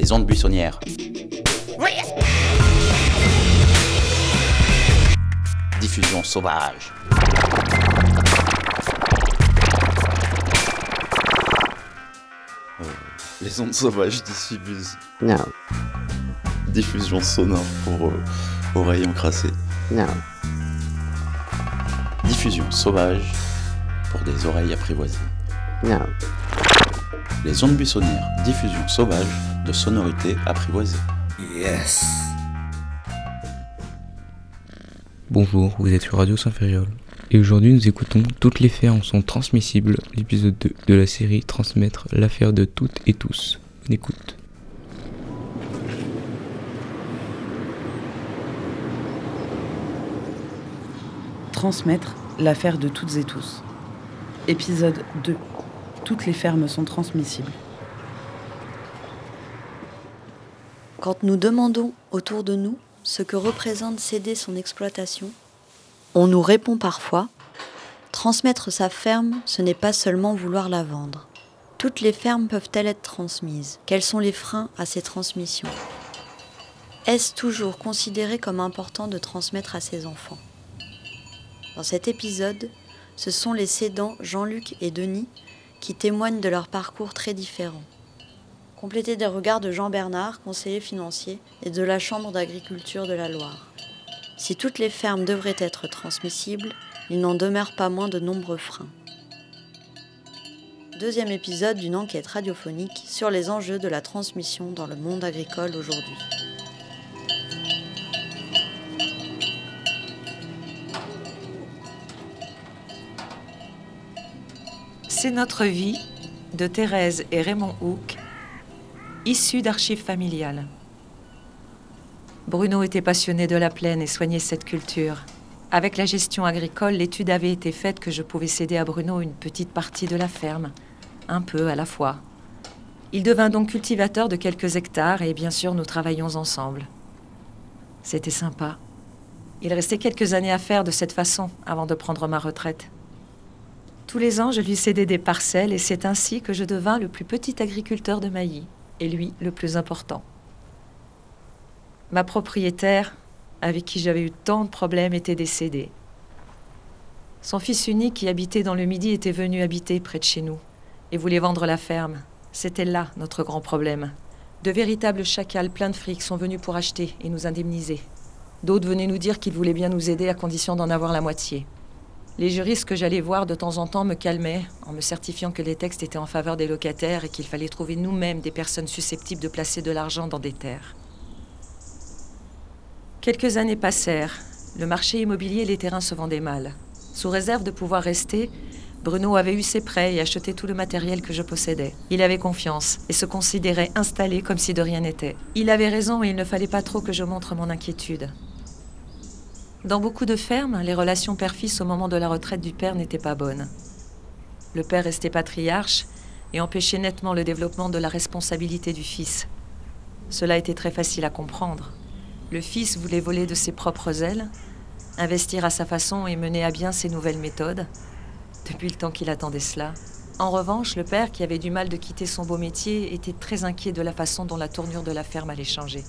Les ondes buissonnières. Diffusion sauvage. Les ondes sauvages diffusent. Non. Diffusion sonore pour oreilles encrassées. Non. Diffusion sauvage pour des oreilles apprivoisées. Non. Les ondes buissonnières. Diffusion sauvage de sonorités apprivoisées. Yes. Bonjour, vous êtes sur Radio Saint-Ferréol. Et aujourd'hui nous écoutons Toutes les fermes sont transmissibles, l'épisode 2 de la série Transmettre l'affaire de toutes et tous. Bonne écoute. Transmettre l'affaire de toutes et tous. Épisode 2. Toutes les fermes sont transmissibles. Quand nous demandons autour de nous ce que représente céder son exploitation, on nous répond parfois « Transmettre sa ferme, ce n'est pas seulement vouloir la vendre. Toutes les fermes peuvent-elles être transmises ? Quels sont les freins à ces transmissions ? Est-ce toujours considéré comme important de transmettre à ses enfants ? » Dans cet épisode, ce sont les cédants Jean-Luc et Denis qui témoignent de leur parcours très différents. Complétés des regards de Jean Bernard, conseiller financier, et de la Chambre d'agriculture de la Loire. Si toutes les fermes devraient être transmissibles, il n'en demeure pas moins de nombreux freins. Deuxième épisode d'une enquête radiophonique sur les enjeux de la transmission dans le monde agricole aujourd'hui. C'est notre vie de Thérèse et Raymond Houck, issus d'archives familiales. Bruno était passionné de la plaine et soignait cette culture. Avec la gestion agricole, l'étude avait été faite que je pouvais céder à Bruno une petite partie de la ferme, un peu à la fois. Il devint donc cultivateur de quelques hectares et bien sûr nous travaillions ensemble. C'était sympa. Il restait quelques années à faire de cette façon avant de prendre ma retraite. Tous les ans, je lui cédais des parcelles et c'est ainsi que je devins le plus petit agriculteur de Mailly, et lui, le plus important. Ma propriétaire, avec qui j'avais eu tant de problèmes, était décédée. Son fils unique, qui habitait dans le Midi, était venu habiter près de chez nous et voulait vendre la ferme. C'était là notre grand problème. De véritables chacals pleins de fric sont venus pour acheter et nous indemniser. D'autres venaient nous dire qu'ils voulaient bien nous aider à condition d'en avoir la moitié. Les juristes que j'allais voir de temps en temps me calmaient en me certifiant que les textes étaient en faveur des locataires et qu'il fallait trouver nous-mêmes des personnes susceptibles de placer de l'argent dans des terres. Quelques années passèrent. Le marché immobilier et les terrains se vendaient mal. Sous réserve de pouvoir rester, Bruno avait eu ses prêts et acheté tout le matériel que je possédais. Il avait confiance et se considérait installé comme si de rien n'était. Il avait raison et il ne fallait pas trop que je montre mon inquiétude. Dans beaucoup de fermes, les relations père-fils au moment de la retraite du père n'étaient pas bonnes. Le père restait patriarche et empêchait nettement le développement de la responsabilité du fils. Cela était très facile à comprendre. Le fils voulait voler de ses propres ailes, investir à sa façon et mener à bien ses nouvelles méthodes, depuis le temps qu'il attendait cela. En revanche, le père, qui avait du mal de quitter son beau métier, était très inquiet de la façon dont la tournure de la ferme allait changer.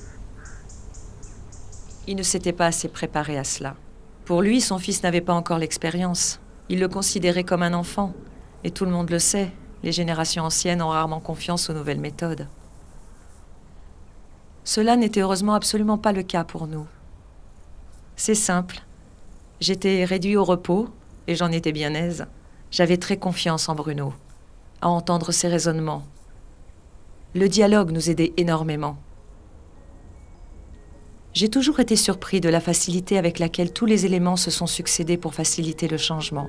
Il ne s'était pas assez préparé à cela. Pour lui, son fils n'avait pas encore l'expérience. Il le considérait comme un enfant. Et tout le monde le sait, les générations anciennes ont rarement confiance aux nouvelles méthodes. Cela n'était heureusement absolument pas le cas pour nous. C'est simple. J'étais réduit au repos, et j'en étais bien aise. J'avais très confiance en Bruno, à entendre ses raisonnements. Le dialogue nous aidait énormément. J'ai toujours été surpris de la facilité avec laquelle tous les éléments se sont succédés pour faciliter le changement.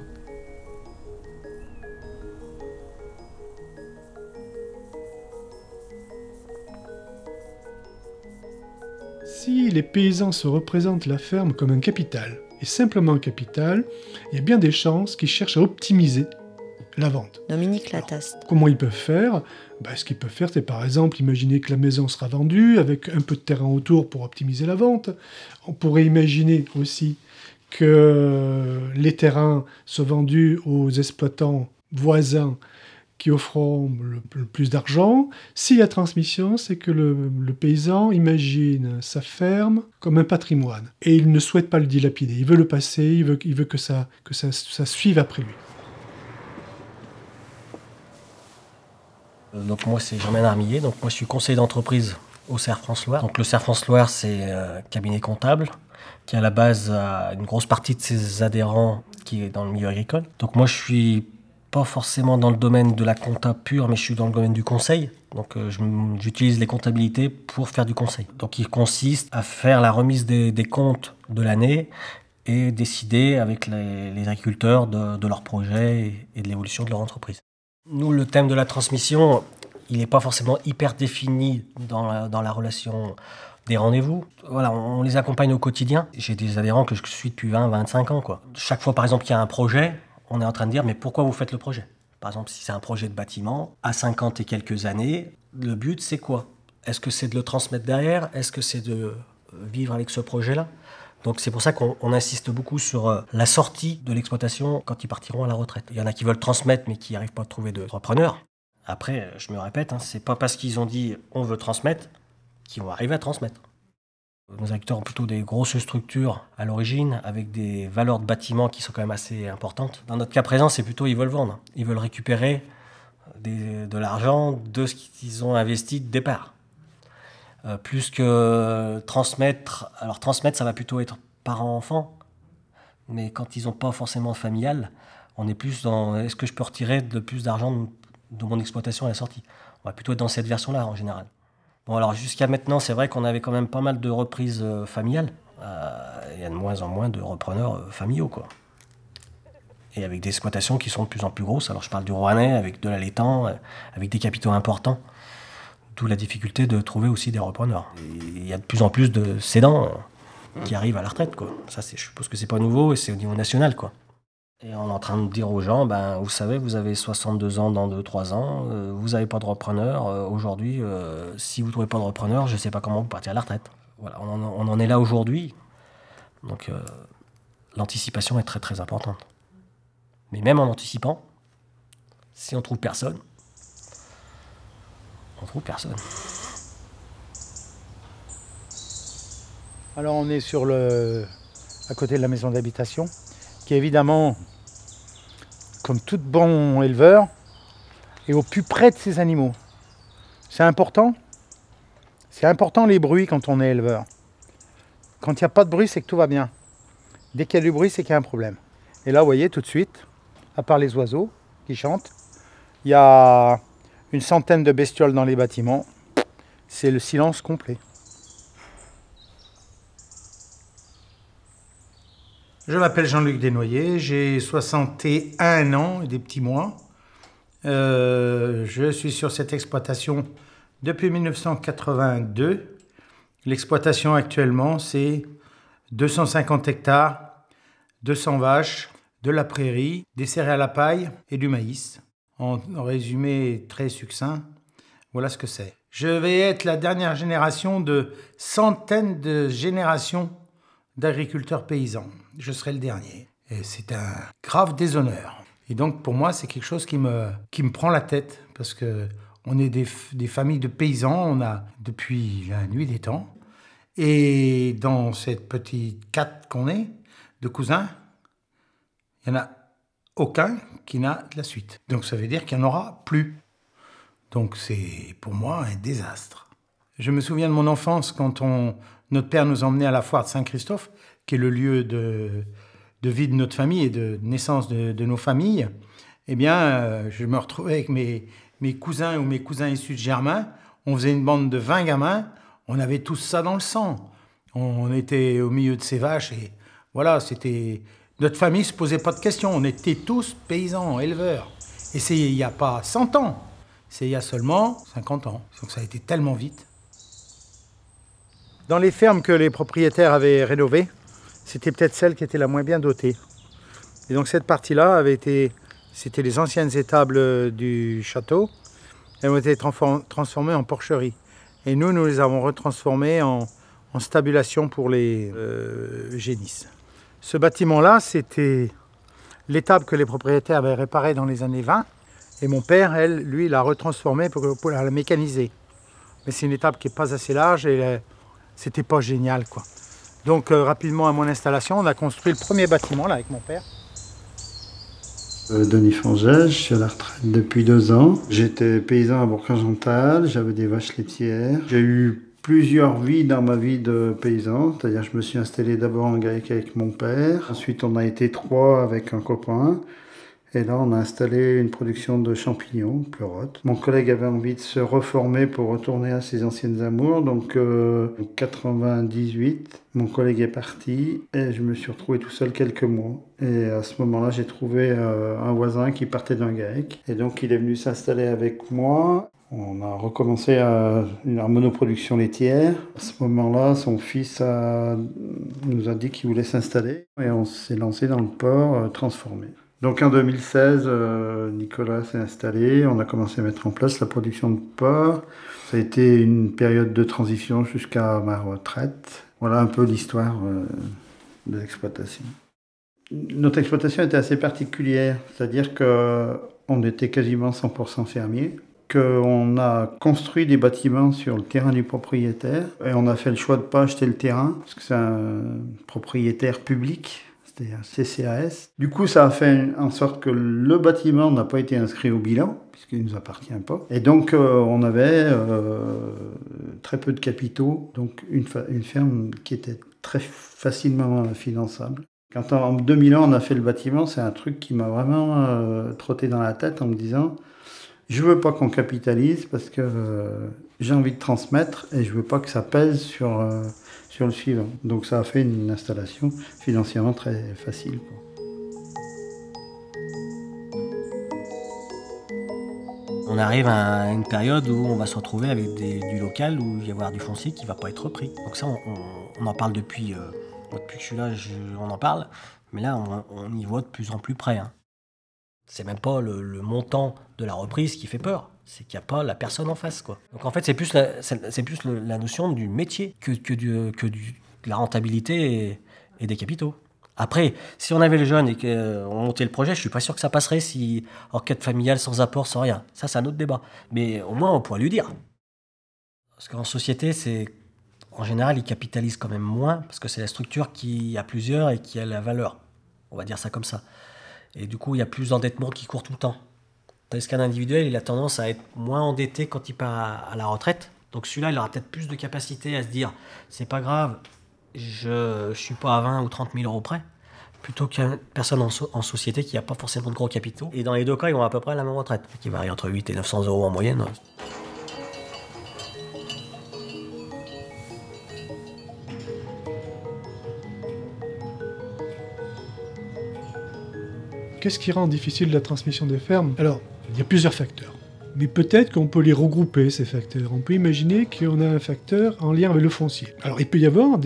Si les paysans se représentent la ferme comme un capital, et simplement un capital, il y a bien des chances qu'ils cherchent à optimiser la vente. Dominique Lataste. Comment ils peuvent faire ? Ce qu'ils peuvent faire, c'est par exemple imaginer que la maison sera vendue avec un peu de terrain autour pour optimiser la vente. On pourrait imaginer aussi que les terrains soient vendus aux exploitants voisins qui offront le plus d'argent. S'il y a transmission, c'est que le paysan imagine sa ferme comme un patrimoine. Et il ne souhaite pas le dilapider. Il veut le passer, il veut que ça suive après lui. Donc moi, c'est Germain Armillet. Donc moi, je suis conseiller d'entreprise au CERF France-Loire. Donc le CERF France-Loire, c'est un cabinet comptable qui à la base a une grosse partie de ses adhérents qui est dans le milieu agricole. Donc moi, je suis pas forcément dans le domaine de la compta pure, mais je suis dans le domaine du conseil. Donc j'utilise les comptabilités pour faire du conseil. Donc il consiste à faire la remise des comptes de l'année et décider avec les agriculteurs de leurs projets et de l'évolution de leur entreprise. Nous, le thème de la transmission, il n'est pas forcément hyper défini dans la relation des rendez-vous. Voilà, on les accompagne au quotidien. J'ai des adhérents que je suis depuis 20-25 ans, quoi. Chaque fois, par exemple, qu'il y a un projet, on est en train de dire, mais pourquoi vous faites le projet ? Par exemple, si c'est un projet de bâtiment, à 50 et quelques années, le but, c'est quoi ? Est-ce que c'est de le transmettre derrière ? Est-ce que c'est de vivre avec ce projet-là ? Donc c'est pour ça qu'on insiste beaucoup sur la sortie de l'exploitation quand ils partiront à la retraite. Il y en a qui veulent transmettre, mais qui n'arrivent pas à trouver de repreneurs. Après, je me répète, c'est pas parce qu'ils ont dit « on veut transmettre » qu'ils vont arriver à transmettre. Nos agriculteurs ont plutôt des grosses structures à l'origine, avec des valeurs de bâtiments qui sont quand même assez importantes. Dans notre cas présent, c'est plutôt ils veulent vendre. Ils veulent récupérer de l'argent de ce qu'ils ont investi de départ. Plus que transmettre. Alors transmettre, ça va plutôt être parent-enfant. Mais quand ils n'ont pas forcément familial, on est plus dans est-ce que je peux retirer de plus d'argent de mon exploitation à la sortie ? On va plutôt être dans cette version-là en général. Bon, alors jusqu'à maintenant, c'est vrai qu'on avait quand même pas mal de reprises familiales. Il y a de moins en moins de repreneurs familiaux, quoi. Et avec des exploitations qui sont de plus en plus grosses. Alors je parle du Rouennais, avec de l'allaitant, avec des capitaux importants. D'où la difficulté de trouver aussi des repreneurs. Et il y a de plus en plus de cédants qui arrivent à la retraite, quoi. Ça, je suppose que c'est pas nouveau et c'est au niveau national, quoi. Et on est en train de dire aux gens, vous savez, vous avez 62 ans dans 2-3 ans, vous n'avez pas de repreneur. Aujourd'hui, si vous ne trouvez pas de repreneur, je ne sais pas comment vous partir à la retraite. Voilà, on en est là aujourd'hui. Donc l'anticipation est très très importante. Mais même en anticipant, si on ne trouve personne, on trouve personne. Alors on est à côté de la maison d'habitation, qui évidemment, comme tout bon éleveur, est au plus près de ses animaux. C'est important. C'est important les bruits quand on est éleveur. Quand il n'y a pas de bruit, c'est que tout va bien. Dès qu'il y a du bruit, c'est qu'il y a un problème. Et là, vous voyez, tout de suite, à part les oiseaux qui chantent, il y a une centaine de bestioles dans les bâtiments. C'est le silence complet. Je m'appelle Jean-Luc Desnoyers, j'ai 61 ans et des petits mois. Je suis sur cette exploitation depuis 1982. L'exploitation actuellement, c'est 250 hectares, 200 vaches, de la prairie, des céréales à paille et du maïs. En résumé très succinct, voilà ce que c'est. Je vais être la dernière génération de centaines de générations d'agriculteurs paysans. Je serai le dernier. Et c'est un grave déshonneur. Et donc pour moi, c'est quelque chose qui me prend la tête, parce que on est des familles de paysans, on a depuis la nuit des temps. Et dans cette petite cate qu'on est, de cousins, il n'y en a aucun qui n'a de la suite. Donc ça veut dire qu'il n'y en aura plus. Donc c'est pour moi un désastre. Je me souviens de mon enfance quand notre père nous emmenait à la foire de Saint-Christophe, qui est le lieu de vie de notre famille et de naissance de nos familles. Eh bien, je me retrouvais avec mes cousins ou mes cousins issus de Germain. On faisait une bande de 20 gamins. On avait tous ça dans le sang. On était au milieu de ces vaches et voilà, c'était... Notre famille ne se posait pas de questions. On était tous paysans, éleveurs. Et c'est il n'y a pas 100 ans. C'est il y a seulement 50 ans. Donc ça a été tellement vite. Dans les fermes que les propriétaires avaient rénovées, c'était peut-être celle qui était la moins bien dotée. Et donc cette partie-là c'était les anciennes étables du château. Elles ont été transformées en porcherie. Et nous les avons retransformées en stabulation pour les génisses. Ce bâtiment-là, c'était l'étable que les propriétaires avaient réparée dans les années 20. Et mon père, lui, l'a retransformée pour la mécaniser. Mais c'est une étape qui n'est pas assez large et c'était pas génial, quoi. Donc rapidement à mon installation, on a construit le premier bâtiment là avec mon père. Denis Fangel, je suis à la retraite depuis 2 ans. J'étais paysan à Bourg-Argental, j'avais des vaches laitières. J'ai eu plusieurs vies dans ma vie de paysan, c'est-à-dire je me suis installé d'abord en GAEC avec mon père, ensuite on a été 3 avec un copain. Et là, on a installé une production de champignons, pleurotes. Mon collègue avait envie de se reformer pour retourner à ses anciennes amours. Donc, en 98, mon collègue est parti et je me suis retrouvé tout seul quelques mois. Et à ce moment-là, j'ai trouvé un voisin qui partait d'un GAEC. Et donc, il est venu s'installer avec moi. On a recommencé à une monoproduction laitière. À ce moment-là, son fils nous a dit qu'il voulait s'installer. Et on s'est lancé dans le porc transformé. Donc en 2016, Nicolas s'est installé, on a commencé à mettre en place la production de porc. Ça a été une période de transition jusqu'à ma retraite. Voilà un peu l'histoire de l'exploitation. Notre exploitation était assez particulière, c'est-à-dire qu'on était quasiment 100% fermier, qu'on a construit des bâtiments sur le terrain du propriétaire et on a fait le choix de ne pas acheter le terrain parce que c'est un propriétaire public. C'était un CCAS. Du coup, ça a fait en sorte que le bâtiment n'a pas été inscrit au bilan, puisqu'il ne nous appartient pas. Et donc, on avait très peu de capitaux, donc une ferme qui était très facilement finançable. Quand en 2001, on a fait le bâtiment, c'est un truc qui m'a vraiment trotté dans la tête en me disant « Je ne veux pas qu'on capitalise parce que j'ai envie de transmettre et je ne veux pas que ça pèse sur le suivant. » Donc ça a fait une installation financièrement très facile, quoi. On arrive à une période où on va se retrouver avec du local, où il va y avoir du foncier qui ne va pas être repris. Donc ça, on en parle depuis que je suis là, on en parle, mais là, on y voit de plus en plus près. Hein. C'est même pas le montant de la reprise qui fait peur, c'est qu'il n'y a pas la personne en face, quoi. Donc en fait, c'est plus la notion du métier que de la rentabilité et des capitaux. Après, si on avait les jeunes et qu'on montait le projet, je suis pas sûr que ça passerait si enquête familiale sans apport, sans rien. Ça, c'est un autre débat. Mais au moins, on pourrait lui dire. Parce qu'en société, en général, ils capitalisent quand même moins, parce que c'est la structure qui a plusieurs et qui a la valeur. On va dire ça comme ça. Et du coup, il y a plus d'endettement qui court tout le temps. Tandis qu'un individuel, il a tendance à être moins endetté quand il part à la retraite. Donc celui-là, il aura peut-être plus de capacité à se dire « c'est pas grave, je suis pas à 20 ou 30 000 euros près », plutôt qu'une personne en société qui n'a pas forcément de gros capitaux. Et dans les deux cas, ils ont à peu près la même retraite, qui varie entre 8 et 900 euros en moyenne. Qu'est-ce qui rend difficile la transmission des fermes ? Alors, il y a plusieurs facteurs. Mais peut-être qu'on peut les regrouper, ces facteurs. On peut imaginer qu'on a un facteur en lien avec le foncier. Alors, il peut y avoir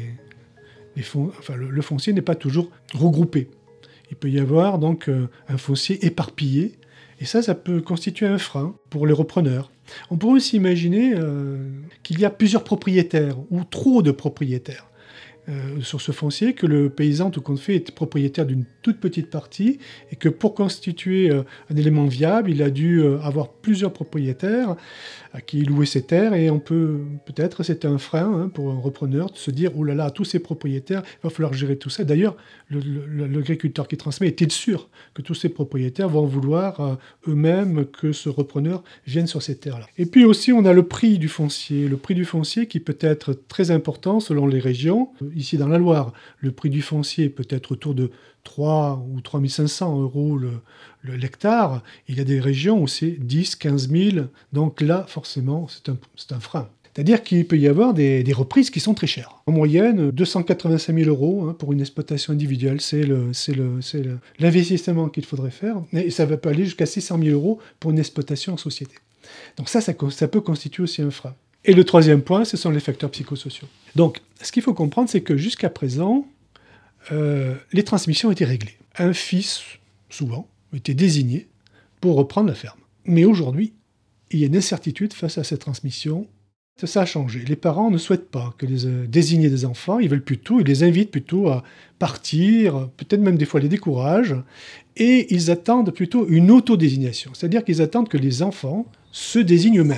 le foncier n'est pas toujours regroupé. Il peut y avoir donc un foncier éparpillé. Et ça peut constituer un frein pour les repreneurs. On pourrait aussi imaginer qu'il y a plusieurs propriétaires ou trop de propriétaires sur ce foncier, que le paysan, tout compte fait, est propriétaire d'une toute petite partie et que pour constituer un élément viable, il a dû avoir plusieurs propriétaires à qui il louait ses terres et peut-être c'est un frein pour un repreneur de se dire « Oh là là, tous ces propriétaires, il va falloir gérer tout ça ». D'ailleurs, l'agriculteur qui transmet est-il sûr que tous ces propriétaires vont vouloir eux-mêmes que ce repreneur vienne sur ces terres-là. Et puis aussi, on a le prix du foncier. Le prix du foncier qui peut être très important selon les régions. Ici, dans la Loire, le prix du foncier peut être autour de 3 ou 3 500 euros l'hectare. Il y a des régions où c'est 10, 15 000. Donc là, forcément, c'est un frein. C'est-à-dire qu'il peut y avoir des reprises qui sont très chères. En moyenne, 285 000 euros pour une exploitation individuelle, c'est l'investissement qu'il faudrait faire. Et ça peut aller jusqu'à 600 000 euros pour une exploitation en société. Donc ça peut constituer aussi un frein. Et le troisième point, ce sont les facteurs psychosociaux. Donc, ce qu'il faut comprendre, c'est que jusqu'à présent, les transmissions étaient réglées. Un fils, souvent, était désigné pour reprendre la ferme. Mais aujourd'hui, il y a une incertitude face à cette transmission. Ça a changé. Les parents ne souhaitent pas que désigner des enfants, ils les invitent plutôt à partir, peut-être même des fois les découragent, et ils attendent plutôt une autodésignation, c'est-à-dire qu'ils attendent que les enfants se désignent eux-mêmes.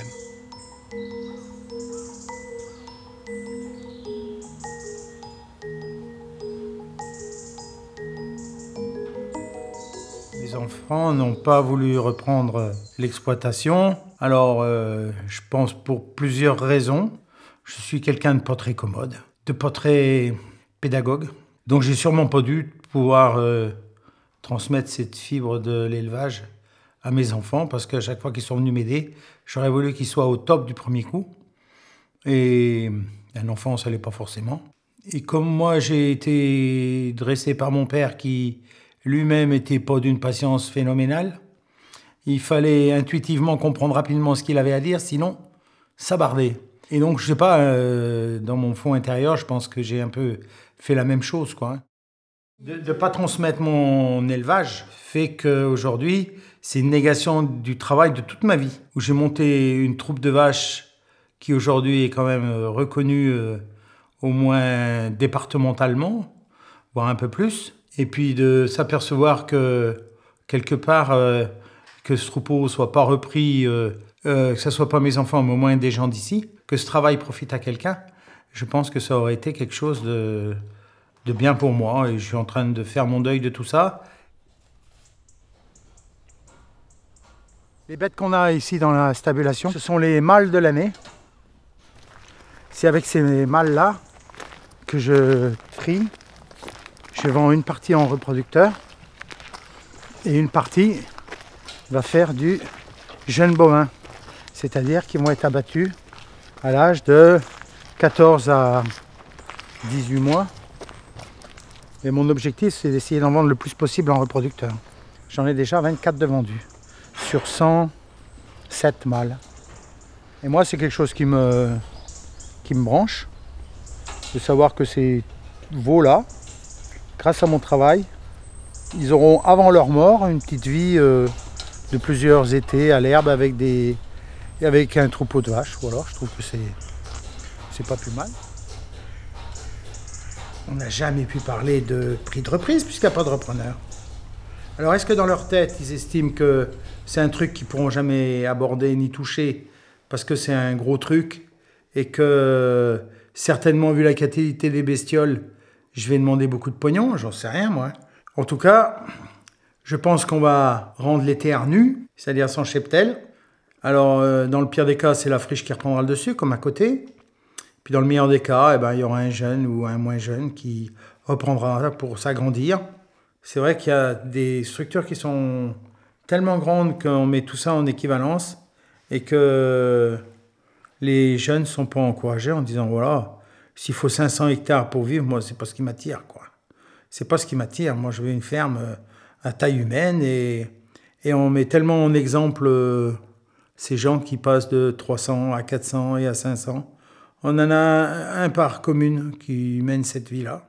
Les enfants n'ont pas voulu reprendre l'exploitation. Alors, je pense pour plusieurs raisons. Je suis quelqu'un de pas très commode, de pas très pédagogue. Donc, j'ai sûrement pas dû pouvoir transmettre cette fibre de l'élevage à mes enfants, parce qu'à chaque fois qu'ils sont venus m'aider, j'aurais voulu qu'ils soient au top du premier coup. Et un enfant, ça l'est pas forcément. Et comme moi, j'ai été dressé par mon père qui lui-même était pas d'une patience phénoménale, il fallait intuitivement comprendre rapidement ce qu'il avait à dire, sinon ça bardait. Et donc, je sais pas, dans mon fond intérieur, je pense que j'ai un peu fait la même chose, quoi. De ne pas transmettre mon élevage fait qu'aujourd'hui, c'est une négation du travail de toute ma vie, où j'ai monté une troupe de vaches qui aujourd'hui est quand même reconnue au moins départementalement, voire un peu plus. Et puis de s'apercevoir que quelque part, que ce troupeau soit pas repris, que ce soit pas mes enfants, mais au moins des gens d'ici, que ce travail profite à quelqu'un, je pense que ça aurait été quelque chose de bien pour moi. Et je suis en train de faire mon deuil de tout ça. Les bêtes qu'on a ici dans la stabulation, ce sont les mâles de l'année. C'est avec ces mâles-là que je trie. Je vends une partie en reproducteur et une partie va faire du jeune bovin, c'est-à-dire qu'ils vont être abattus à l'âge de 14 à 18 mois. Et mon objectif, c'est d'essayer d'en vendre le plus possible en reproducteur. J'en ai déjà 24 de vendus sur 107 mâles. Et moi, c'est quelque chose qui me branche, de savoir que ces veaux-là, grâce à mon travail, ils auront avant leur mort une petite vie de plusieurs étés à l'herbe avec un troupeau de vaches. Voilà, je trouve que c'est pas plus mal. On n'a jamais pu parler de prix de reprise puisqu'il n'y a pas de repreneur. Alors est-ce que dans leur tête, ils estiment que c'est un truc qu'ils ne pourront jamais aborder ni toucher parce que c'est un gros truc et que certainement, vu la qualité des bestioles, je vais demander beaucoup de pognon, j'en sais rien moi. En tout cas, je pense qu'on va rendre les terres nues, c'est-à-dire sans cheptel. Alors, dans le pire des cas, c'est la friche qui reprendra le dessus, comme à côté. Puis dans le meilleur des cas, il y aura un jeune ou un moins jeune qui reprendra pour s'agrandir. C'est vrai qu'il y a des structures qui sont tellement grandes qu'on met tout ça en équivalence et que les jeunes ne sont pas encouragés en disant voilà, s'il faut 500 hectares pour vivre, moi, c'est pas ce qui m'attire, quoi. C'est pas ce qui m'attire. Moi, je veux une ferme à taille humaine et on met tellement en exemple ces gens qui passent de 300 à 400 et à 500. On en a un par commune qui mène cette vie-là.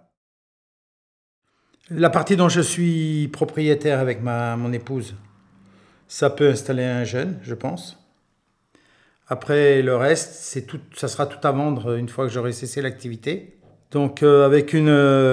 La partie dont je suis propriétaire avec mon épouse, ça peut installer un jeune, je pense. Après, le reste, ça sera tout à vendre une fois que j'aurai cessé l'activité. Donc, avec une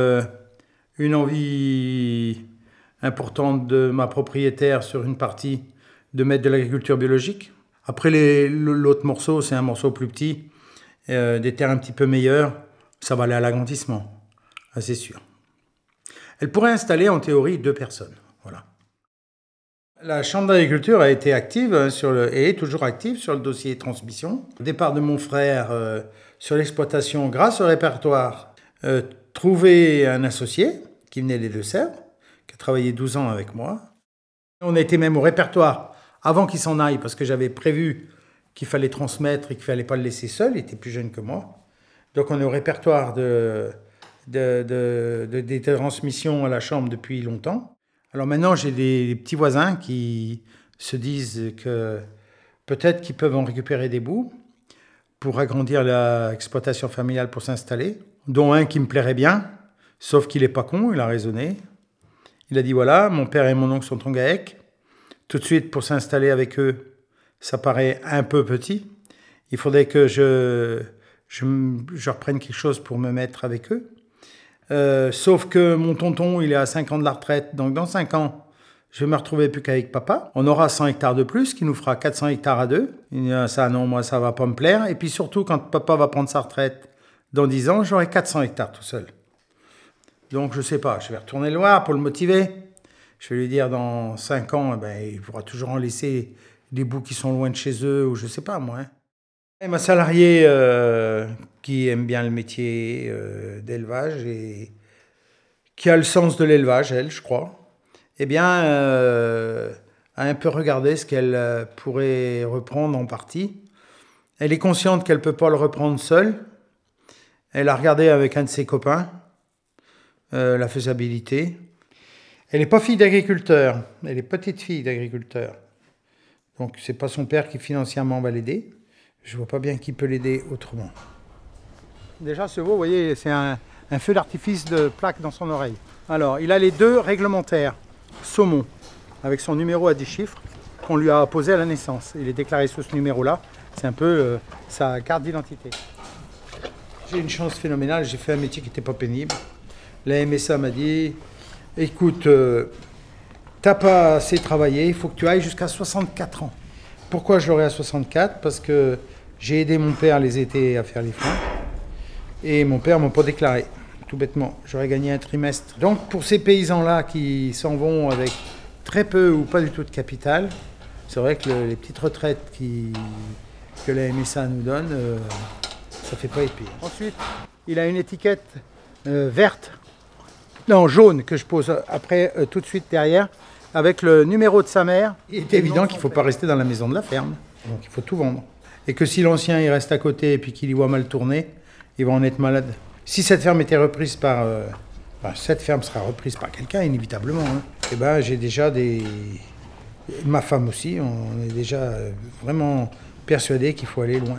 envie importante de ma propriétaire sur une partie de mettre de l'agriculture biologique. Après, l'autre morceau, c'est un morceau plus petit, des terres un petit peu meilleures. Ça va aller à l'agrandissement, c'est sûr. Elle pourrait installer en théorie 2 personnes. Voilà. La Chambre d'agriculture a été active et est toujours active sur le dossier transmission. Au départ de mon frère sur l'exploitation, grâce au répertoire, trouver un associé qui venait des Deux-Sèvres, qui a travaillé 12 ans avec moi. On a été même au répertoire avant qu'il s'en aille, parce que j'avais prévu qu'il fallait transmettre et qu'il ne fallait pas le laisser seul, il était plus jeune que moi. Donc on est au répertoire des transmissions à la Chambre depuis longtemps. Alors maintenant, j'ai des petits voisins qui se disent que peut-être qu'ils peuvent en récupérer des bouts pour agrandir l'exploitation familiale pour s'installer, dont un qui me plairait bien, sauf qu'il n'est pas con, il a raisonné. Il a dit voilà, mon père et mon oncle sont en GAEC. Tout de suite, pour s'installer avec eux, ça paraît un peu petit. Il faudrait que je reprenne quelque chose pour me mettre avec eux. Sauf que mon tonton, il est à 5 ans de la retraite. Donc dans 5 ans, je vais me retrouver plus qu'avec papa. On aura 100 hectares de plus, qui nous fera 400 hectares à deux. Il dit, ça, non, moi, ça va pas me plaire. Et puis surtout, quand papa va prendre sa retraite dans 10 ans, j'aurai 400 hectares tout seul. Donc je sais pas, je vais retourner le voir pour le motiver. Je vais lui dire dans 5 ans, il pourra toujours en laisser des bouts qui sont loin de chez eux, ou je sais pas moi. Et ma salariée qui aime bien le métier d'élevage et qui a le sens de l'élevage, elle, je crois, a un peu regardé ce qu'elle pourrait reprendre en partie. Elle est consciente qu'elle ne peut pas le reprendre seule. Elle a regardé avec un de ses copains la faisabilité. Elle n'est pas fille d'agriculteur, elle est petite fille d'agriculteur. Donc c'est pas son père qui financièrement va l'aider. Je vois pas bien qui peut l'aider autrement. Déjà ce veau, vous voyez, c'est un feu d'artifice de plaque dans son oreille. Alors il a les 2 réglementaires saumon avec son numéro à 10 chiffres qu'on lui a posé à la naissance. Il est déclaré sous ce numéro-là. C'est un peu sa carte d'identité. J'ai une chance phénoménale, j'ai fait un métier qui n'était pas pénible. La MSA m'a dit, écoute, t'as pas assez travaillé, il faut que tu ailles jusqu'à 64 ans. Pourquoi je l'aurai à 64 ? Parce que j'ai aidé mon père les étés à faire les freins. Et mon père ne m'a pas déclaré, tout bêtement. J'aurais gagné un trimestre. Donc pour ces paysans-là qui s'en vont avec très peu ou pas du tout de capital, c'est vrai que les petites retraites que la MSA nous donne, ça fait pas épais. Ensuite, il a une étiquette jaune que je pose après tout de suite derrière, avec le numéro de sa mère. Il est évident qu'il ne faut pas rester dans la maison de la ferme, donc il faut tout vendre. Et que si l'ancien il reste à côté et puis qu'il y voit mal tourner, il va en être malade. Si cette ferme était reprise cette ferme sera reprise par quelqu'un, inévitablement. J'ai déjà ma femme aussi, on est déjà vraiment persuadés qu'il faut aller loin.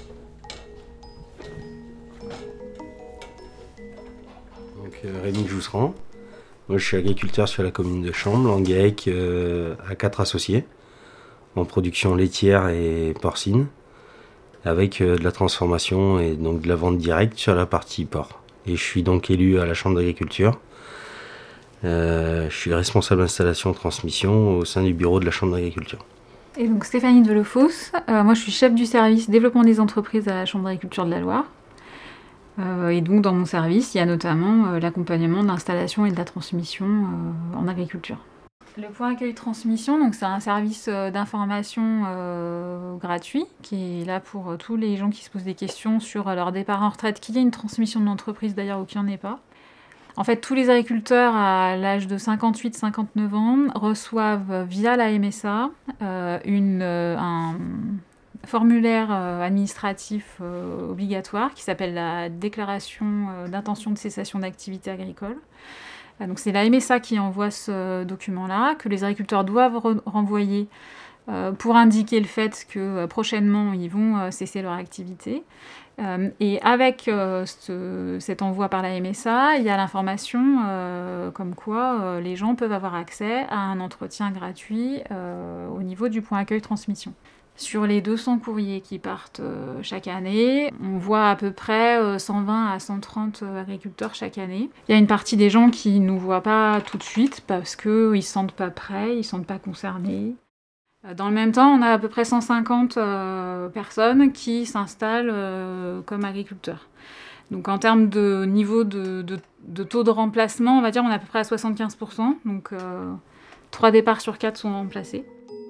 Rémi Jousserand. Moi, je suis agriculteur sur la commune de Chambles, en GAEC, à 4 associés, en production laitière et porcine, avec de la transformation et donc de la vente directe sur la partie porc. Et je suis donc élu à la Chambre d'agriculture. Je suis responsable d'installation transmission au sein du bureau de la Chambre d'agriculture. Et donc Stéphanie Delefausse, moi je suis chef du service développement des entreprises à la Chambre d'agriculture de la Loire. Et donc dans mon service, il y a notamment l'accompagnement de l'installation et de la transmission en agriculture. Le point accueil transmission, donc c'est un service d'information gratuit qui est là pour tous les gens qui se posent des questions sur leur départ en retraite, qu'il y ait une transmission de l'entreprise d'ailleurs ou qu'il n'y en ait pas. En fait, tous les agriculteurs à l'âge de 58-59 ans reçoivent via la MSA un formulaire administratif obligatoire qui s'appelle la déclaration d'intention de cessation d'activité agricole. Donc c'est la MSA qui envoie ce document-là, que les agriculteurs doivent renvoyer pour indiquer le fait que prochainement ils vont cesser leur activité. Et avec cet envoi par la MSA, il y a l'information comme quoi les gens peuvent avoir accès à un entretien gratuit au niveau du point accueil transmission. Sur les 200 courriers qui partent chaque année, on voit à peu près 120 à 130 agriculteurs chaque année. Il y a une partie des gens qui ne nous voient pas tout de suite parce qu'ils ne se sentent pas prêts, ils ne se sentent pas concernés. Dans le même temps, on a à peu près 150 personnes qui s'installent comme agriculteurs. Donc en termes de niveau de taux de remplacement, on va dire on est à peu près à 75%. Donc 3 départs sur 4 sont remplacés.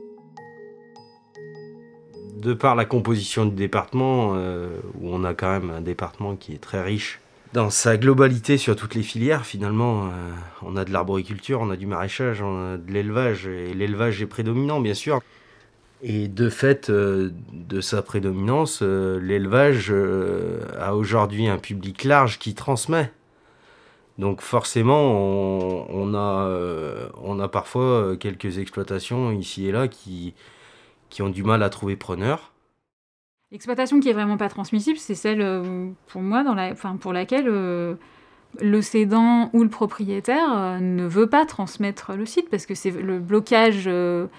De par la composition du département, où on a quand même un département qui est très riche dans sa globalité sur toutes les filières, finalement, on a de l'arboriculture, on a du maraîchage, on a de l'élevage, et l'élevage est prédominant, bien sûr. Et de fait, de sa prédominance, l'élevage a aujourd'hui un public large qui transmet. Donc forcément, on a parfois quelques exploitations ici et là qui ont du mal à trouver preneur. L'exploitation qui est vraiment pas transmissible, c'est celle, pour moi, pour laquelle le cédant ou le propriétaire ne veut pas transmettre le site, parce que c'est le blocage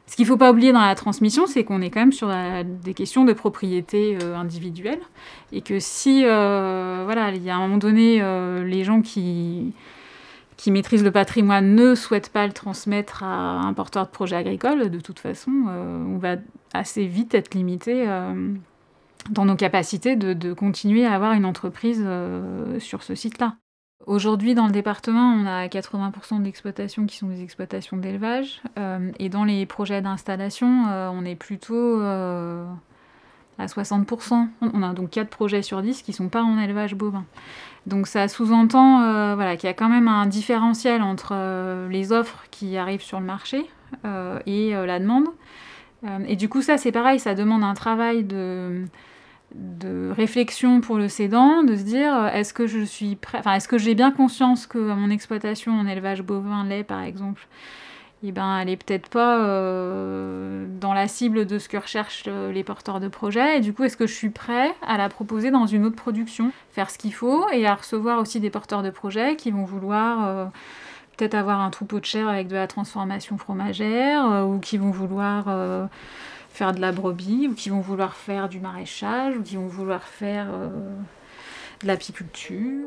Ce qu'il ne faut pas oublier dans la transmission, c'est qu'on est quand même sur des questions de propriété individuelle. Et que si, il y a un moment donné, les gens qui maîtrisent le patrimoine ne souhaitent pas le transmettre à un porteur de projet agricole, de toute façon, on va assez vite être limité dans nos capacités de continuer à avoir une entreprise sur ce site-là. Aujourd'hui, dans le département, on a 80% d'exploitations qui sont des exploitations d'élevage. Et dans les projets d'installation, on est plutôt à 60%. On a donc 4 projets sur 10 qui ne sont pas en élevage bovin. Donc ça sous-entend qu'il y a quand même un différentiel entre les offres qui arrivent sur le marché et la demande. Et du coup, ça, c'est pareil, ça demande un travail de réflexion pour le cédant, de se dire est-ce que je suis est-ce que j'ai bien conscience que mon exploitation en élevage bovin lait par exemple, elle est peut-être pas dans la cible de ce que recherchent les porteurs de projets, et du coup est-ce que je suis prêt à la proposer dans une autre production, faire ce qu'il faut, et à recevoir aussi des porteurs de projets qui vont vouloir peut-être avoir un troupeau de chèvres avec de la transformation fromagère, ou qui vont vouloir faire de la brebis, ou qui vont vouloir faire du maraîchage, ou qui vont vouloir faire de l'apiculture.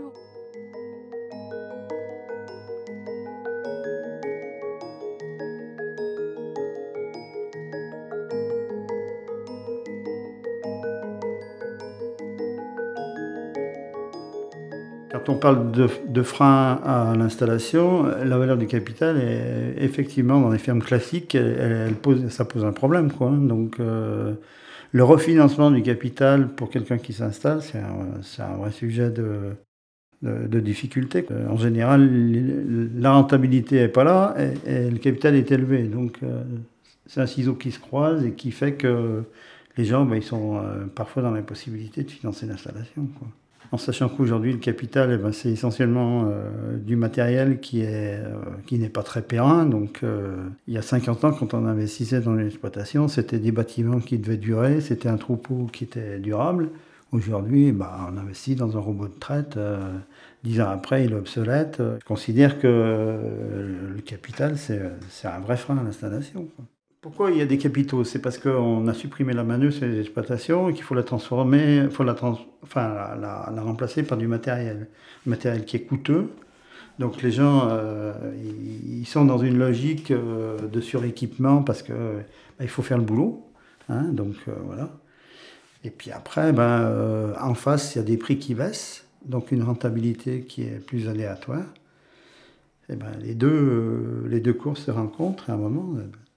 Quand on parle de frein à l'installation, la valeur du capital est effectivement dans les fermes classiques, ça pose un problème, quoi. Donc le refinancement du capital pour quelqu'un qui s'installe, c'est un vrai sujet de difficulté. En général, la rentabilité n'est pas là et le capital est élevé. Donc c'est un ciseau qui se croise et qui fait que les gens ils sont parfois dans l'impossibilité de financer l'installation, quoi. En sachant qu'aujourd'hui, le capital, c'est essentiellement du matériel qui n'est pas très périn. Donc, il y a 50 ans, quand on investissait dans l'exploitation, c'était des bâtiments qui devaient durer, c'était un troupeau qui était durable. Aujourd'hui, on investit dans un robot de traite. 10 ans après, il est obsolète. Je considère que le capital, c'est un vrai frein à l'installation, quoi. Pourquoi il y a des capitaux? C'est parce qu'on a supprimé la main-d'œuvre sur les exploitations et qu'il faut la transformer, la remplacer par du matériel. Un matériel qui est coûteux. Donc les gens, ils sont dans une logique de suréquipement parce que il faut faire le boulot. Hein, donc voilà. Et puis après, en face, il y a des prix qui baissent, donc une rentabilité qui est plus aléatoire. Et les deux courses se rencontrent à un moment.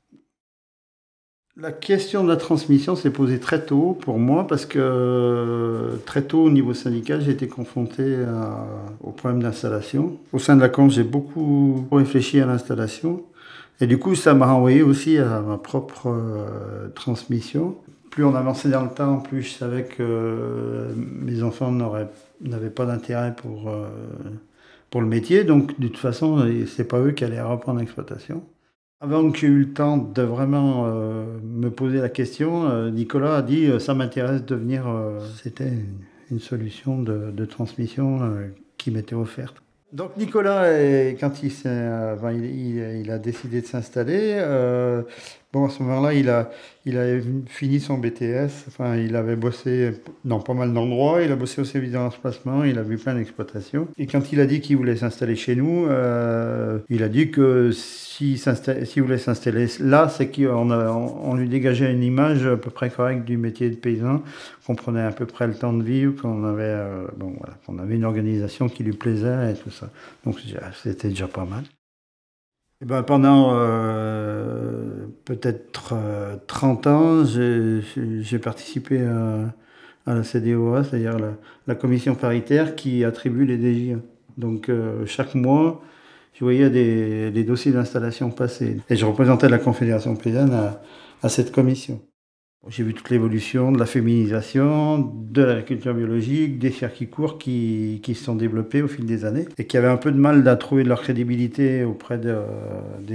La question de la transmission s'est posée très tôt pour moi parce que très tôt au niveau syndical, j'ai été confronté au problème d'installation. Au sein de la CONS, j'ai beaucoup réfléchi à l'installation et du coup, ça m'a renvoyé aussi à ma propre transmission. Plus on avançait dans le temps, plus je savais que mes enfants n'avaient pas d'intérêt pour le métier, donc de toute façon, c'est pas eux qui allaient reprendre l'exploitation. Avant que j'ai eu le temps de vraiment me poser la question, Nicolas a dit ça m'intéresse de venir. C'était une solution de transmission qui m'était offerte. Donc Nicolas, quand il a décidé de s'installer, à ce moment-là, il avait fini son BTS. Il avait bossé dans pas mal d'endroits. Il a bossé au service de remplacement. Il a vu plein d'exploitations. Et quand il a dit qu'il voulait s'installer chez nous, il a dit que s'il voulait s'installer là, c'est qu'on lui dégageait une image à peu près correcte du métier de paysan, qu'on prenait à peu près le temps de vivre, qu'on avait une organisation qui lui plaisait et tout ça. Donc c'était déjà pas mal. Et pendant peut-être 30 ans, j'ai participé à la CDOA, c'est-à-dire la commission paritaire qui attribue les DJA. Donc chaque mois, je voyais des dossiers d'installation passer. Et je représentais la Confédération paysanne à cette commission. J'ai vu toute l'évolution de la féminisation, de l'agriculture biologique, des circuits courts qui se sont développés au fil des années et qui avaient un peu de mal à trouver leur crédibilité auprès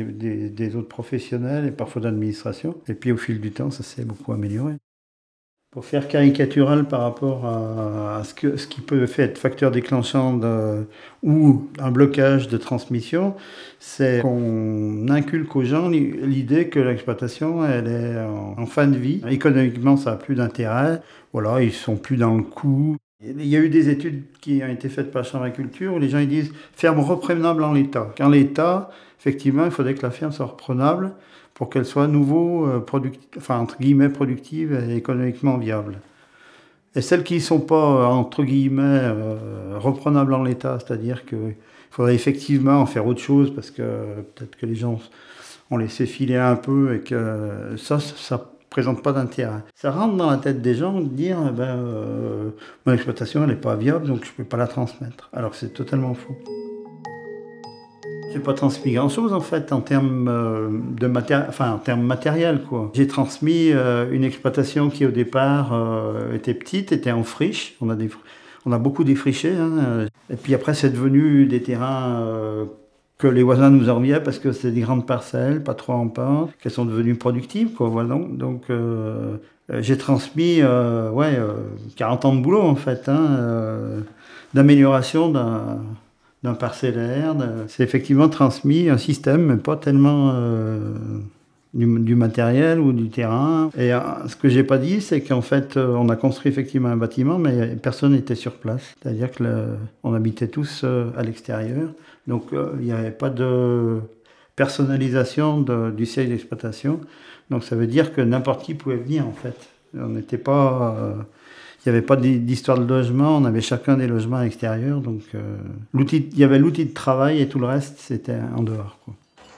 des autres professionnels et parfois d'administration. Et puis au fil du temps, ça s'est beaucoup amélioré. Pour faire caricatural par rapport à ce qui peut être facteur déclenchant ou un blocage de transmission, c'est qu'on inculque aux gens l'idée que l'exploitation elle est en fin de vie. Économiquement, ça n'a plus d'intérêt. Voilà, ils sont plus dans le coup. Il y a eu des études qui ont été faites par la Chambre d'agriculture où les gens ils disent ferme reprenable en l'état. Qu'en l'état, effectivement, il faudrait que la ferme soit reprenable pour qu'elle soit nouveau, entre guillemets, productive et économiquement viable. Et celles qui ne sont pas, entre guillemets, reprenables en l'état, c'est-à-dire qu'il faudrait effectivement en faire autre chose parce que peut-être que les gens ont laissé filer un peu et que ça présente pas d'intérêt. Ça rentre dans la tête des gens de dire mon exploitation elle n'est pas viable donc je ne peux pas la transmettre. Alors que c'est totalement faux. J'ai pas transmis grand-chose en fait en termes matériels quoi. J'ai transmis une exploitation qui au départ était petite, était en friche. On a beaucoup défriché. Hein. Et puis après c'est devenu des terrains que les voisins nous enviaient parce que c'est des grandes parcelles, pas trop en pente, qu'elles sont devenues productives quoi. Voilà. Donc j'ai transmis 40 ans de boulot en fait, d'amélioration d'un parcellaire. C'est effectivement transmis un système, mais pas tellement du matériel ou du terrain. Et ce que j'ai pas dit, c'est qu'en fait, on a construit effectivement un bâtiment, mais personne n'était sur place. C'est-à-dire qu'on habitait tous à l'extérieur. Donc, il n'y avait pas de personnalisation du siège d'exploitation. Donc, ça veut dire que n'importe qui pouvait venir, en fait. On n'était pas... Il n'y avait pas d'histoire de logement, on avait chacun des logements à l'extérieur, donc il y avait l'outil de travail et tout le reste, c'était en dehors, quoi.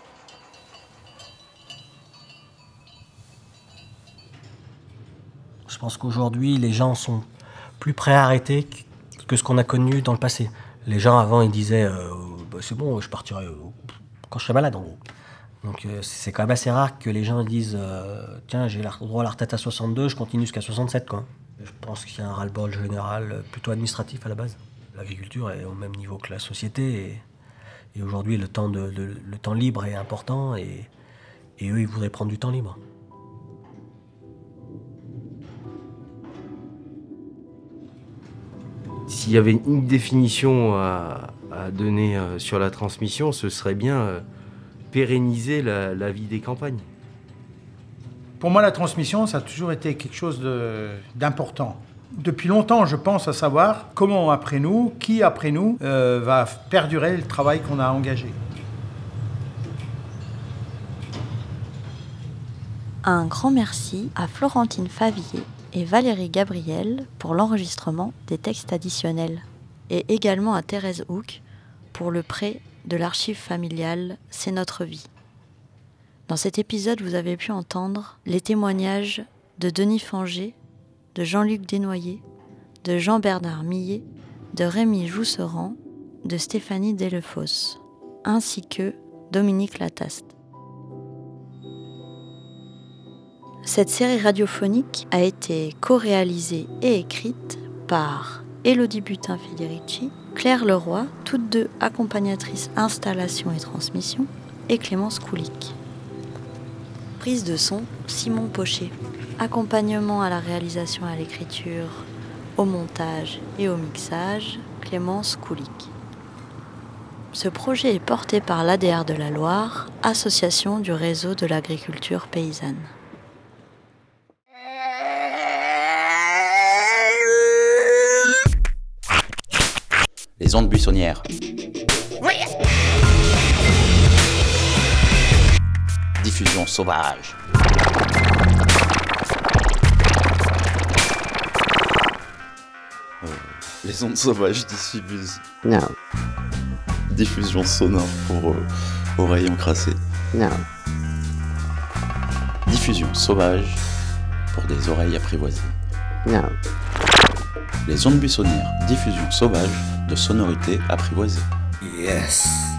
Je pense qu'aujourd'hui, les gens sont plus prêts à arrêter que ce qu'on a connu dans le passé. Les gens, avant, ils disaient c'est bon, je partirai quand je serai malade, en gros. Donc c'est quand même assez rare que les gens disent tiens, j'ai droit à la retraite à 62, je continue jusqu'à 67, quoi. Je pense qu'il y a un ras-le-bol général plutôt administratif à la base. L'agriculture est au même niveau que la société et aujourd'hui le temps libre est important et eux ils voudraient prendre du temps libre. S'il y avait une définition à donner sur la transmission, ce serait bien pérenniser la vie des campagnes. Pour moi, la transmission, ça a toujours été quelque chose d'important. Depuis longtemps, je pense à savoir comment après nous, qui après nous, va perdurer le travail qu'on a engagé. Un grand merci à Florentine Favier et Valérie Gabriel pour l'enregistrement des textes additionnels, et également à Thérèse Houck pour le prêt de l'archive familiale C'est notre vie. Dans cet épisode, vous avez pu entendre les témoignages de Denis Fanger, de Jean-Luc Desnoyers, de Jean-Bernard Millet, de Rémi Jousserand, de Stéphanie Delefosse, ainsi que Dominique Lataste. Cette série radiophonique a été co-réalisée et écrite par Élodie Butin-Federici, Claire Leroy, toutes deux accompagnatrices installation et transmission, et Clémence Koulik. Prise de son, Simon Pochet. Accompagnement à la réalisation et à l'écriture, au montage et au mixage, Clémence Koulik. Ce projet est porté par l'ADR de la Loire, association du réseau de l'agriculture paysanne. Les ondes buissonnières. Diffusion sauvage. Les ondes sauvages diffusent. Non. Diffusion sonore pour oreilles encrassées. Non. Diffusion sauvage pour des oreilles apprivoisées. Non. Les ondes buissonnières. Diffusion sauvage de sonorités apprivoisées. Yes.